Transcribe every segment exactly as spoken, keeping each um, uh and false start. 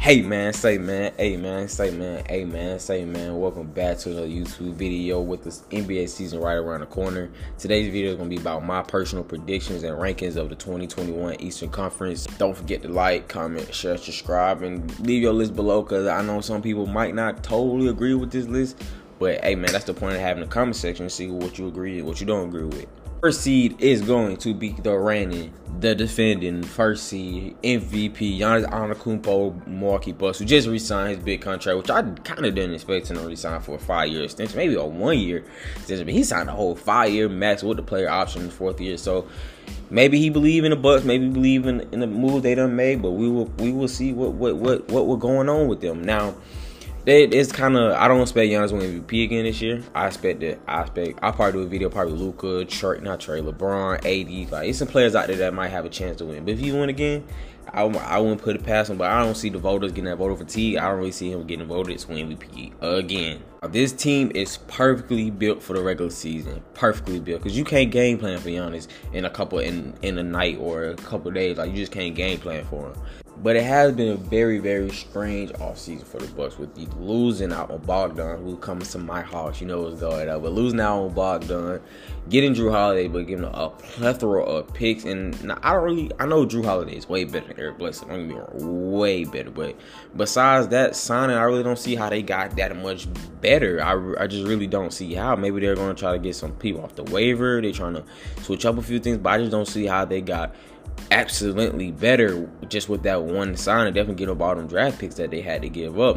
Hey man, say man, hey man, say man, hey man, say man. Welcome back to another YouTube video with this N B A season right around the corner. Today's video is gonna be about my personal predictions and rankings of the twenty twenty-one Eastern Conference. Don't forget to like, comment, share, subscribe, and leave your list below, because I know some people might not totally agree with this list. But hey man, that's the point of having a comment section to see what you agree and what you don't agree with. First seed is going to be the reigning, the defending first seed M V P Giannis Antetokounmpo, Milwaukee Bucks, who just re-signed his big contract, which I kind of didn't expect him to re-sign for a five-year extension, maybe a one-year extension. But he signed a whole five-year max with the player option in the fourth year. So maybe he believe in the Bucks, maybe believe in, in the move they done made. But we will we will see what what what what we're going on with them now. It's kind of, I don't expect Giannis to win M V P again this year. I expect that. I expect I'll probably do a video, probably Luka, Trey, not Trey, LeBron, A D. Like, there's some players out there that might have a chance to win. But if he win again, I, I wouldn't put it past him. But I don't see the voters getting that voter fatigue. I don't really see him getting voted to win M V P again. This team is perfectly built for the regular season. Perfectly built, because you can't game plan for Giannis in a couple in in a night or a couple of days. Like, you just can't game plan for him. But it has been a very, very strange offseason for the Bucks, with the losing out on Bogdan, who comes to my house. You know what's going on. But losing out on Bogdan, getting Jrue Holiday, but giving a plethora of picks. And I don't really, I know Jrue Holiday is way better than Eric Bledsoe. Don't get me wrong, way better. But besides that signing, I really don't see how they got that much better. I, I just really don't see how. Maybe they're going to try to get some people off the waiver. They're trying to switch up a few things, but I just don't see how they got absolutely better just with that one sign, and definitely get up all them draft picks that they had to give up.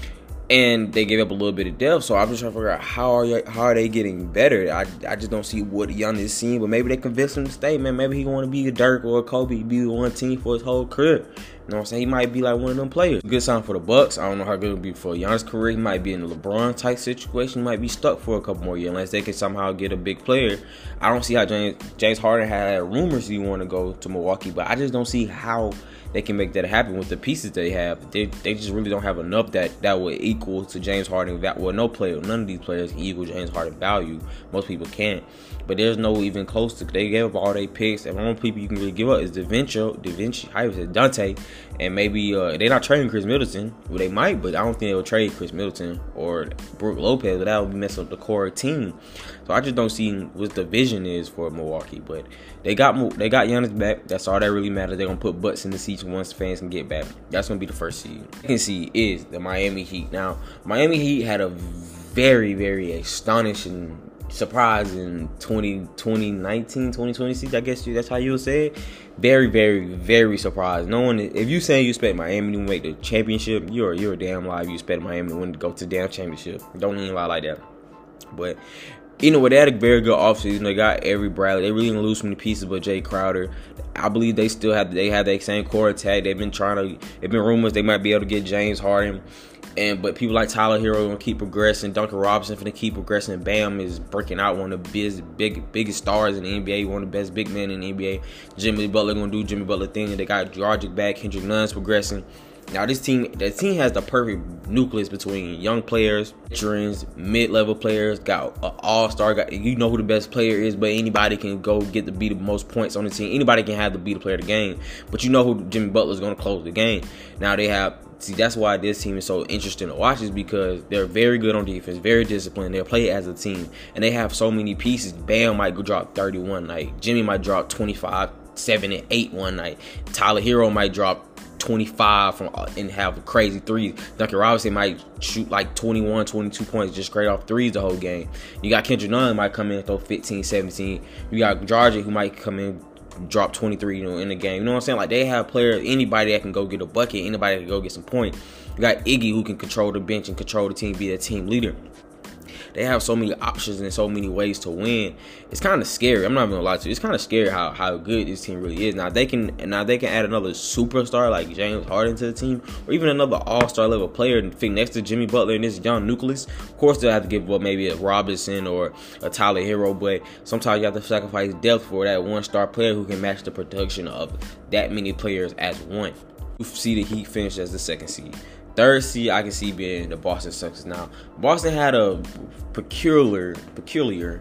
And they gave up a little bit of depth, so I'm just trying to figure out how are you, how are they getting better. I, I just don't see what Giannis is seeing, but maybe they convince him to stay, man. Maybe he want to be a Dirk or a Kobe, be one team for his whole career. You know what I'm saying? He might be like one of them players. Good sign for the Bucks. I don't know how good it'll be for Giannis' career. He might be in a LeBron type situation. He might be stuck for a couple more years unless they can somehow get a big player. I don't see how James James Harden had rumors he want to go to Milwaukee, but I just don't see how they can make that happen with the pieces they have. They they just really don't have enough that that would equal to James Harden. Well, no player, none of these players can equal James Harden value. Most people can't. But there's no even close to. They gave up all their picks, and the only people you can really give up is Da Vinci, Da Vinci, how is it, Dante, and maybe uh, they're not trading Chris Middleton. Well, they might, but I don't think they will trade Chris Middleton or Brook Lopez. But that would mess up the core team. So I just don't see what the vision is for Milwaukee. But they got they got Giannis back. That's all that really matters. They're gonna put butts in the seats once fans can get back. That's gonna be the first seed. Second seed is the Miami Heat. Now, Miami Heat had a very, very astonishing surprise in twenty nineteen, twenty twenty season, I guess that's how you would say it. Very, very, very surprised. No one, if you say you expect Miami to make the championship, you're you're a damn lie. You expect Miami to win to go to the damn championship. Don't even lie like that. But you know what? They had a very good offseason. They got Avery Bradley. They really didn't lose many pieces, but Jay Crowder. I believe they still have they have that same core attack. They've been trying to. There've been rumors they might be able to get James Harden. And but people like Tyler Hero are gonna keep progressing. Duncan Robinson gonna keep progressing. Bam is breaking out, one of the big, big, biggest stars in the N B A, one of the best big men in the N B A. Jimmy Butler gonna do Jimmy Butler thing, and they got Dragic back. Kendrick Nunn's progressing. Now this team, the team has the perfect nucleus between young players, veterans, mid-level players. Got an all-star. Got, you know who the best player is, but anybody can go get to be the most points on the team. Anybody can have to be the player of the game, but you know who Jimmy Butler is gonna close the game. Now they have. See, that's why this team is so interesting to watch, is because they're very good on defense, very disciplined. They'll play as a team, and they have so many pieces. Bam might go drop thirty one night. Jimmy might drop twenty-five, seven, and eight one night. Tyler Hero might drop twenty-five from and have a crazy threes. Duncan Robinson might shoot like twenty-one, twenty-two points just straight off threes the whole game. You got Kendrick Nunn might come in and throw fifteen, seventeen. You got Dragic who might come in, drop twenty-three, you know, in the game. You know what I'm saying? Like, they have players, anybody that can go get a bucket, anybody that can go get some points. You got Iggy who can control the bench and control the team, be a team leader. They have so many options and so many ways to win. It's kind of scary. I'm not even gonna lie to you. It's kind of scary how, how good this team really is. Now they can now they can add another superstar like James Harden to the team, or even another all-star level player and fit next to Jimmy Butler and this young nucleus. Of course, they'll have to give up maybe a Robinson or a Tyler Hero, but sometimes you have to sacrifice depth for that one-star player who can match the production of that many players as one. You see the Heat finish as the second seed. Third seed, I can see being the Boston Celtics. Now, Boston had a peculiar, peculiar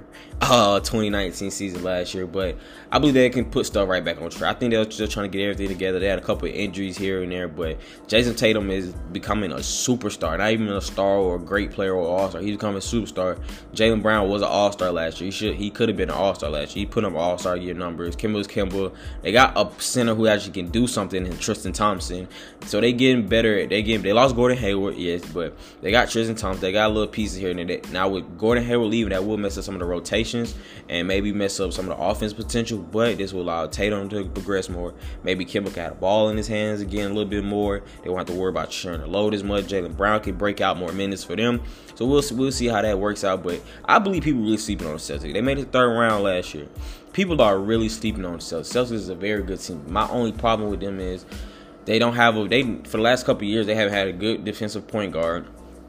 uh twenty nineteen season last year, but I believe they can put stuff right back on track. I think they're just trying to get everything together. They had a couple of injuries here and there, but Jason Tatum is becoming a superstar, not even a star or a great player or all-star. He's becoming a superstar. Jaylen Brown was an all-star last year. He should he could have been an all-star last year. He put up all-star year numbers. Kimball's Kimball. They got a center who actually can do something in Tristan Thompson. So they getting better. They getting they lost Gordon Hayward, yes, but they got Tristan Thompson. They got little pieces here and there. Now with Gordon Hayward leaving, that will mess up some of the rotations and maybe mess up some of the offense potential, but this will allow Tatum to progress more. Maybe Kimball can have a ball in his hands again a little bit more. They won't have to worry about sharing the load as much. Jaylen Brown can break out more minutes for them. So we'll we'll see how that works out. But I believe people really sleeping on the Celtics. They made the third round last year. People are really sleeping on the Celtics. Celtics is a very good team. My only problem with them is they don't have a they for the last couple of years they haven't had a good defensive point guard.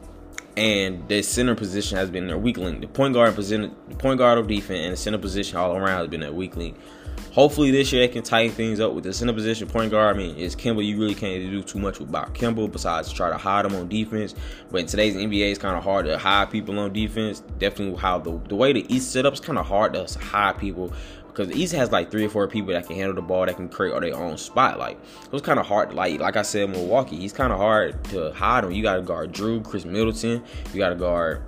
And the center position has been their weak link. The point guard position, the point guard of defense, and the center position all around has been their weak link. Hopefully this year they can tighten things up with the center position. Point guard, I mean, it's Kimball. You really can't do too much about Kimball besides try to hide him on defense. But in today's N B A, it's kind of hard to hide people on defense. Definitely how the the way the East set up, it's kind of hard to hide people. Because the East has like three or four people that can handle the ball, that can create their own spot. Like, it was kind of hard. Like, like I said, Milwaukee, he's kind of hard to hide him. You got to guard Drew, Chris Middleton. You got to guard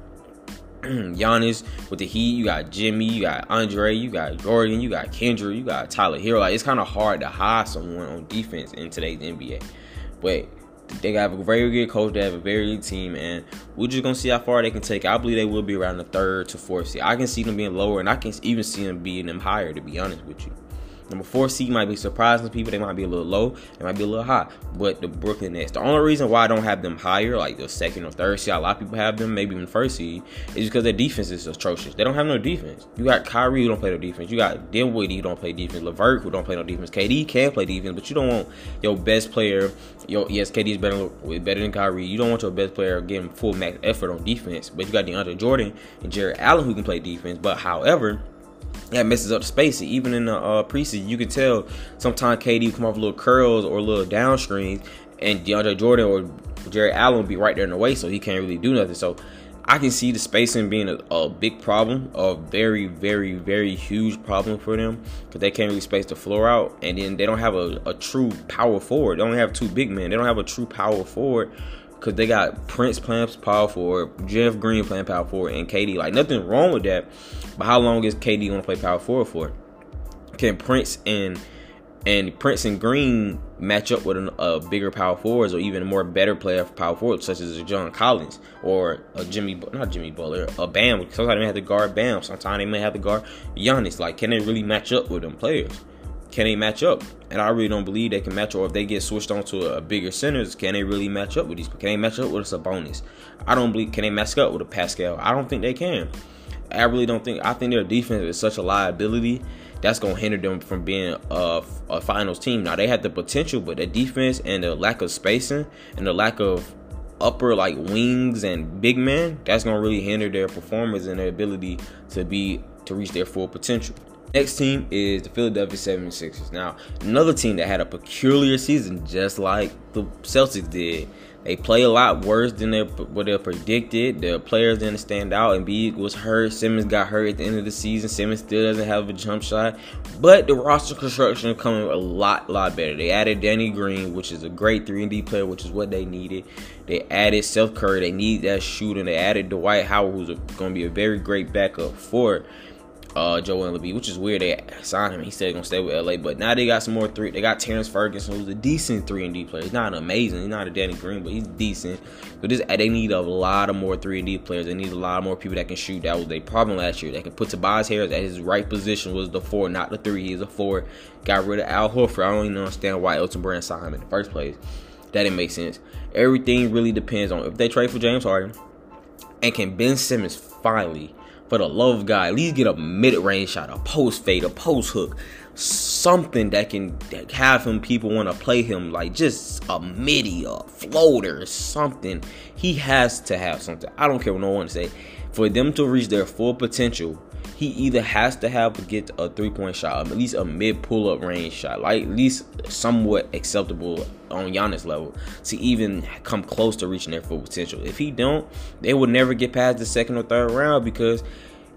Giannis with the Heat. You got Jimmy. You got Andre. You got Gordon. You got Kendrick. You got Tyler Hero. Like, it's kind of hard to hide someone on defense in today's N B A. But they have a very good coach. They have a very good team, and we're just gonna see how far they can take it. I believe they will be around the third to fourth seed. I can see them being lower, and I can even see them being them higher. To be honest with you, number four seed might be surprising to people. They might be a little low. They might be a little high. But the Brooklyn Nets, the only reason why I don't have them higher, like the second or third seed, a lot of people have them, maybe even first seed, is because their defense is atrocious. They don't have no defense. You got Kyrie who don't play no defense. You got Dinwiddie who don't play defense. LeVert who don't play no defense. K D can play defense, but you don't want your best player. Your, yes, K D is better, better than Kyrie. You don't want your best player getting full max effort on defense. But you got DeAndre Jordan and Jared Allen who can play defense. But however, that messes up the spacing. Even in the uh, preseason, you can tell sometimes K D come off little curls or little downstreams, and DeAndre Jordan or Jared Allen will be right there in the way, so he can't really do nothing. So I can see the spacing being a, a big problem, a very, very, very huge problem for them, because they can't really space the floor out, and then they don't have a, a true power forward. They only have two big men. They don't have a true power forward, because they got Prince playing power forward, Jeff Green playing power forward, and K D. Like, nothing wrong with that, but how long is K D going to play power forward for? Can Prince and and Prince and Green match up with a uh, bigger power forwards, or even a more better player for power forward, such as a John Collins or a Jimmy, not Jimmy Butler, a Bam? Sometimes they may have to guard Bam. Sometimes they may have to guard Giannis. Like, can they really match up with them players? Can they match up? And I really don't believe they can match up. Or if they get switched on to a bigger centers, can they really match up with these? Can they match up with a Sabonis? I don't believe. Can they match up with a Pascal? I don't think they can. I really don't think. I think their defense is such a liability that's going to hinder them from being a, a finals team. Now, they have the potential, but the defense and the lack of spacing and the lack of upper like wings and big men, that's going to really hinder their performance and their ability to be to reach their full potential. Next team is the Philadelphia seventy-sixers. Now, another team that had a peculiar season, just like the Celtics did. They play a lot worse than they, what they predicted. The players didn't stand out. Embiid was hurt. Simmons got hurt at the end of the season. Simmons still doesn't have a jump shot. But the roster construction is coming a lot, lot better. They added Danny Green, which is a great three and D player, which is what they needed. They added Seth Curry. They need that shooting. They added Dwight Howard, who's going to be a very great backup for Uh, Joel Embiid, which is weird. They signed him. He said he's gonna stay with L A, but now they got some more three. They got Terrence Ferguson, who's a decent three and D player. He's not amazing. He's not a Danny Green, but he's decent. But this, they need a lot of more three and D players. They need a lot more people that can shoot. That was their problem last year. They can put Tobias Harris at his right position, was the four, not the three. He's a four. Got rid of Al Horford. I don't even understand why Elton Brand signed him in the first place. That didn't make sense. Everything really depends on if they trade for James Harden, and can Ben Simmons finally, for the love of God, at least get a mid-range shot, a post fade, a post hook, something that can have him, people want to play him, like just a midi, a floater, something. He has to have something. I don't care what no one say. For them to reach their full potential, he either has to have to get a three-point shot, at least a mid pull-up range shot, like at least somewhat acceptable on Giannis level, to even come close to reaching their full potential. If he don't, they would never get past the second or third round, because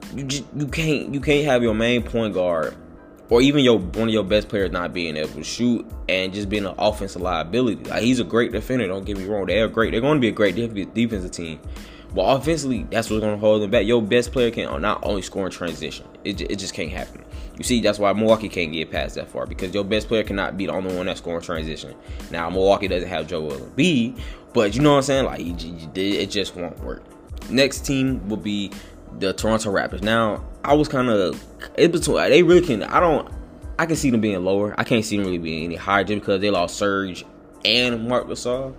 you just, you can't you can't have your main point guard or even your one of your best players not being able to shoot and just being an offensive liability. Like, he's a great defender. Don't get me wrong. They're great. They're going to be a great def- defensive team. But offensively, that's what's going to hold them back. Your best player can not only score in transition. It, it just can't happen. You see, that's why Milwaukee can't get past that far, because your best player cannot be the only one that's scoring transition. Now, Milwaukee doesn't have Joel Embiid, but you know what I'm saying? Like, it just won't work. Next team will be the Toronto Raptors. Now, I was kind of in between. They really can. I don't. I can see them being lower. I can't see them really being any higher just because they lost Serge and Marc Gasol.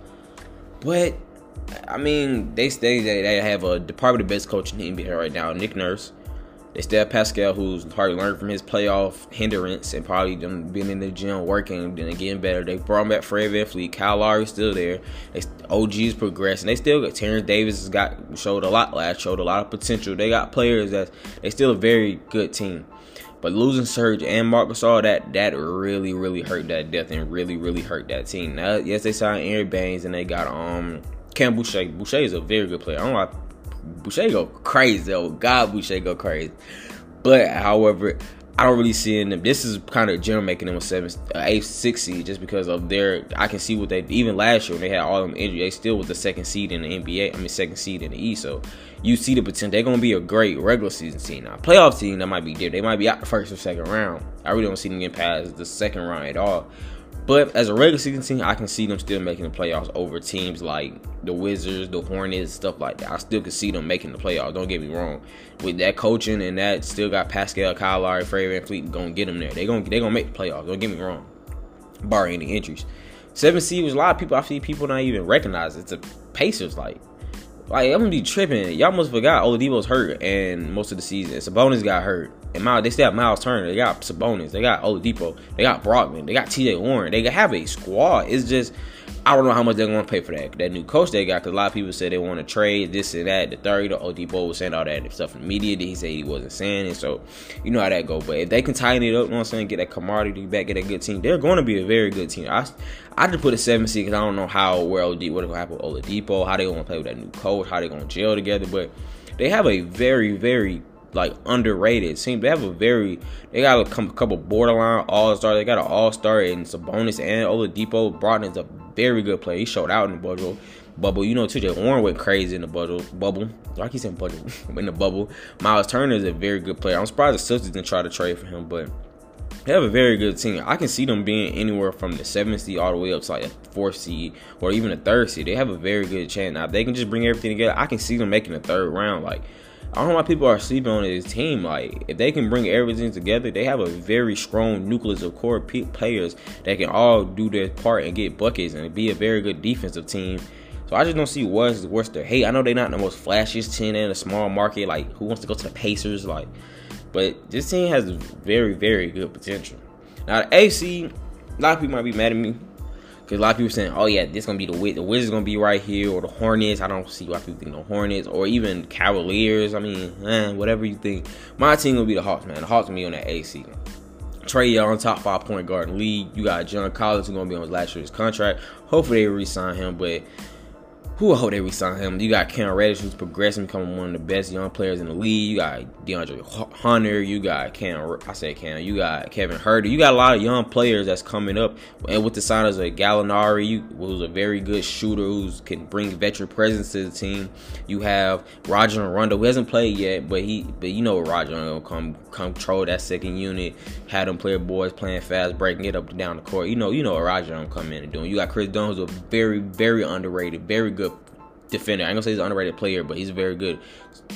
But I mean, they stay. They, they have a probably the best coach in the N B A right now, Nick Nurse. They still have Pascal, who's probably learned from his playoff hindrance and probably done been in the gym working and getting better. They brought back Fred VanVleet. Kyle Lowry's still there. They, O G's progressing. They still got Terrence Davis has got showed a lot last, showed a lot of potential. They got players that they still a very good team. But losing Serge and Marc Gasol, that that really really hurt that depth and really really hurt that team. Now, yes, they signed Aaron Baines and they got um Cam Boucher. Boucher is a very good player. I don't know why Boucher go crazy. Oh God, Boucher go crazy. But however, I don't really see in them. This is kind of general making them a seven, uh, eight, six seed just because of their. I can see what they even last year when they had all them injuries, they still was the second seed in the N B A. I mean, second seed in the East. So you see the potential. They're gonna be a great regular season team. Now, playoff team that might be different. They might be out the first or second round. I really don't see them getting past the second round at all. But as a regular season team, I can see them still making the playoffs over teams like the Wizards, the Hornets, stuff like that. I still can see them making the playoffs. Don't get me wrong. With that coaching and that, still got Pascal, Kyle Lowry, Fred VanVleet gonna get them there. They gonna they gonna make the playoffs. Don't get me wrong. Barring any injuries. Seven seed was a lot of people. I see people not even recognize it. It's the Pacers. Like, like I'm gonna be tripping. Y'all must forgot Oladipo's hurt and most of the season. Sabonis got hurt. And Miles, they still have Miles Turner. They got Sabonis. They got Oladipo. They got Brogdon. They got T J Warren. They have a squad. It's just, I don't know how much they're going to pay for that. That new coach they got, because a lot of people said they want to trade this and that. The third, the Oladipo was saying all that stuff in the media that he said he wasn't saying it. So, you know how that go. But if they can tighten it up, you know what I'm saying, get that commodity back, get a good team, they're going to be a very good team. I, I just put a seven seed because I don't know how, where Oladipo, what's going to happen with Oladipo, how they going to play with that new coach, how they going to gel together. But they have a very, very like underrated team. They have a very, they got a couple borderline all-stars. They got an all-star in Sabonis and Oladipo. Brogdon's a very good player. He showed out in the bubble. Bubble, you know, T J Warren went crazy in the bubble. Bubble, I keep saying bubble in the bubble. Miles Turner is a very good player. I'm surprised the Sixers didn't try to trade for him, but they have a very good team. I can see them being anywhere from the seventh seed all the way up to like a fourth seed or even a third seed. They have a very good chance. Now, if they can just bring everything together, I can see them making a third round. Like, I don't know why people are sleeping on this team. Like, if they can bring everything together, they have a very strong nucleus of core players that can all do their part and get buckets and be a very good defensive team. So I just don't see what's what's their hate. I know they're not the most flashiest team in a small market. Like, who wants to go to the Pacers? Like, but this team has very, very good potential. Now, the A C, a lot of people might be mad at me because a lot of people saying, "Oh yeah, this gonna be the Wiz. The Wizards gonna be right here," or the Hornets. I don't see why people think the Hornets, or even Cavaliers. I mean, eh, whatever you think. My team gonna be the Hawks, man. The Hawks gonna be on that A C. Trae Young, top five point guard in the league. You got John Collins who's gonna be on his last year's contract. Hopefully they re-sign him, but who I hope they re-sign him. You got Cam Reddish, who's progressing, becoming one of the best young players in the league. You got DeAndre Hunter. You got Cam. I said Cam. You got Kevin Huerter. You got a lot of young players that's coming up. And with the signings of Gallinari, who's a very good shooter, who can bring veteran presence to the team. You have Rajon Rondo, who hasn't played yet, but he, but you know, Rajon will come control that second unit. Have them player boys playing fast, breaking it up and down the court. You know, you know what Rajon come in and doing. You got Chris Dunn, who's a very, very underrated, very good defender. I ain't gonna say he's an underrated player, but he's a very good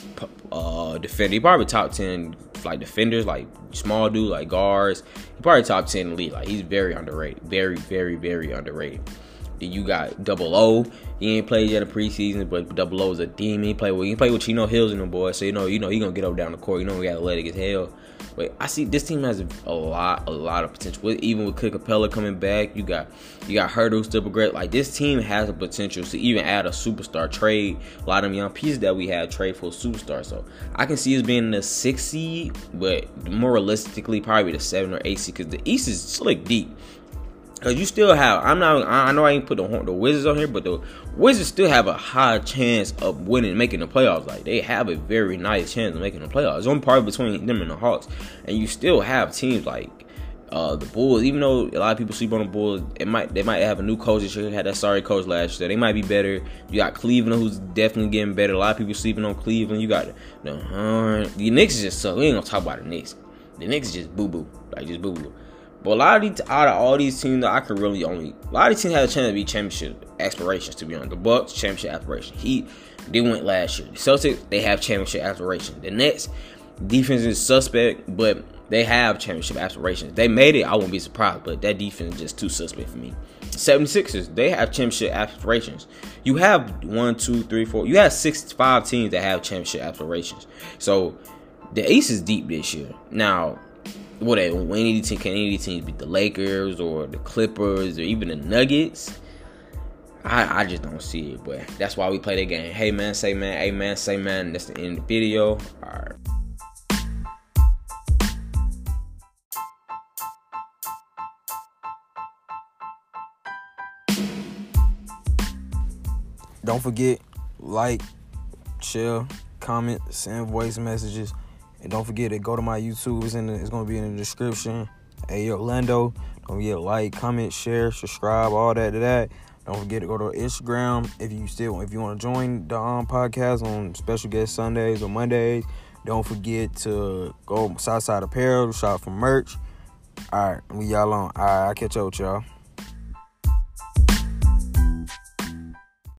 uh, defender. He probably top ten like defenders, like small dude, like guards. He probably top ten in the league. Like, he's very underrated, very, very, very underrated. Then you got Double O. He ain't played yet in preseason, but Double O is a demon. He played with he played with Chino Hills and them boys, so you know, you know he gonna get up down the court. You know, we got athletic as hell. But I see this team has a lot, a lot of potential. With, even with Clint Capella coming back, you got you got Huerter still progress. Like, this team has a potential to even add a superstar, trade a lot of them young pieces that we have, trade for a superstar. So I can see us being in the sixth seed, but more realistically, probably the seven or eight seed, because the East is slick deep. Cause you still have, I'm not, I know I ain't put the the Wizards on here, but the Wizards still have a high chance of winning, making the playoffs. Like, they have a very nice chance of making the playoffs. It's only part between them and the Hawks, and you still have teams like uh, the Bulls. Even though a lot of people sleep on the Bulls, it might they might have a new coach this year. Had that sorry coach last year. They might be better. You got Cleveland, who's definitely getting better. A lot of people sleeping on Cleveland. You got the uh, the Knicks is just so. We ain't gonna talk about the Knicks. The Knicks is just boo boo, like just boo boo. But a lot of these, out of all these teams, I could really only a lot of these teams have a chance to be championship aspirations. To be honest, the Bucks championship aspirations. Heat, they went last year. The Celtics, they have championship aspirations. The Nets, defense is suspect, but they have championship aspirations. They made it, I wouldn't be surprised, but that defense is just too suspect for me. seventy-sixers, they have championship aspirations. You have one, two, three, four. You have six, five teams that have championship aspirations. So the East is deep this year. Now, what any team can any teams beat the Lakers or the Clippers or even the Nuggets? I, I just don't see it, but that's why we play the game. Hey man, say man, hey man, say man. That's the end of the video. All right. Don't forget, like, share, comment, send voice messages. And don't forget to go to my YouTube. It's in the, it's gonna be in the description. Hey Orlando. Don't forget to like, comment, share, subscribe, all that to that. Don't forget to go to Instagram if you still if you want to join the um, podcast on special guest Sundays or Mondays. Don't forget to go Southside Apparel, shop for merch. All right, we y'all on. All right, I'll catch up with y'all.